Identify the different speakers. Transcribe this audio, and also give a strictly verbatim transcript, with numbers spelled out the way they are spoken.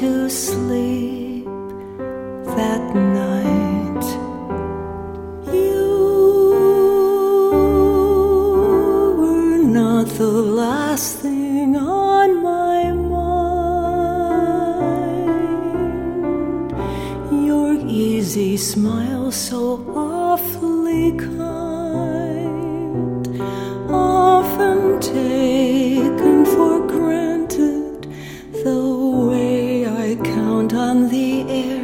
Speaker 1: to sleep that night. You were not the last thing on my mind. Your easy smile so awfully kind, often taken for granted, the way I count on the air